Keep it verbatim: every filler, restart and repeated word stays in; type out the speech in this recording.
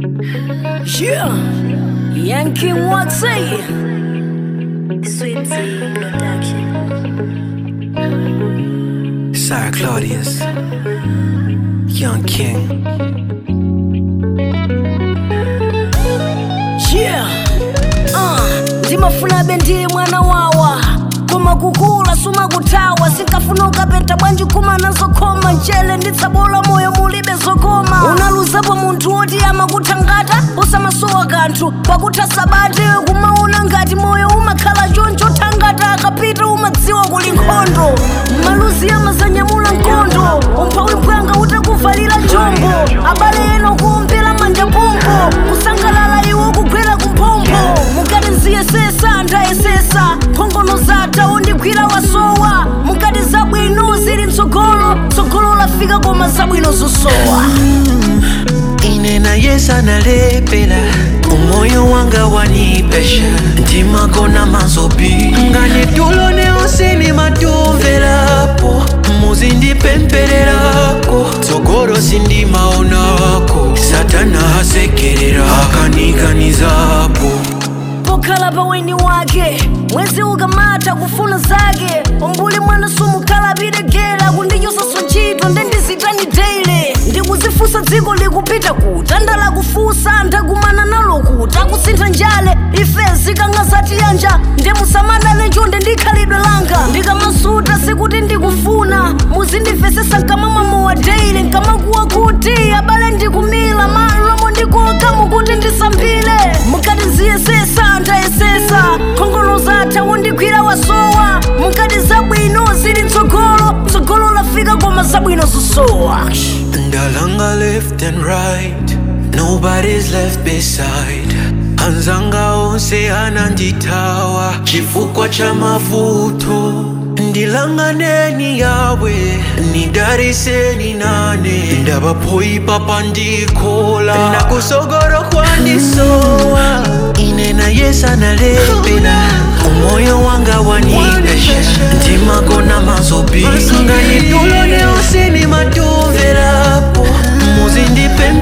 Yeah, Yankee Watsy Sweetie Production. Sir Claudius, Young King. Yeah, uh, ndimafuna bendi mwana wawa Kuma kukula suma kutawa Sinkafunuka benta banji kuma nazokoma Njele nditsabola moyo mulibe zokoma Unaluzapo muntu oti ama kutangata Osama sowa kantu Pakuta sabate kumauna ngati moyo umakhala choncho tangata Akapita umadziwa kuli nkhondo Maluzi ya mazanyamula nkondo Umphawi mpwanga utakuvalira jombo Abale eno kuumpira manja pompo Kusangalala iwo kugwera kumpompo Mukati nziye sesa ndaye sesa Kongono zata undigwira wasowa Mukati zabwino zili mtsogolo Tsogolo lafika koma zabwino zosowa Inena yesa nalepela Umoyo wanga wanipesha Ntima kona mazobi Ngane tulo neosini matuvelapo Muzindi pempererako Tsogoro sindi maonako Satana hasekerera Akaniganizapo Pokala pa weni wake Mwezi ukamata kufuna zake Umbuli mwana sumu kala bidegela Kundiyosa sonjito ndendizitani daily Ndikuzifusa dziko likupita kuta Ndala kufusa ndagumana nalo kuta Kusintha njale ifezi kangazati yanja Ndemusamana nenjonde ndikhalidwe langa Ndikamasuta sikuti ndikufuna Muzindifesesa nkamamamo wa daily Nkamakuwa kuti abale ndikumila Malomo ndikoka mukuti ndisambile Mukati nziye sesa ndayesesa Kongono zata undigwira wasowa Mukati zabwino zili mtsogolo Mtsogolo lafika koma zabwino zosowa Ndalanga left and right Nobody's left beside Anzanga onse ananditawa Chifukwa cha mavuto Ndilanganeni yawe Nidariseni nane Ndabapoipa pandikola Nakusogoro kwanisowa Inena yesa nalepela Umoyo wanga wanipesha Ntima kona mazobi Ngani tulo neosini matuvelapo Muzindi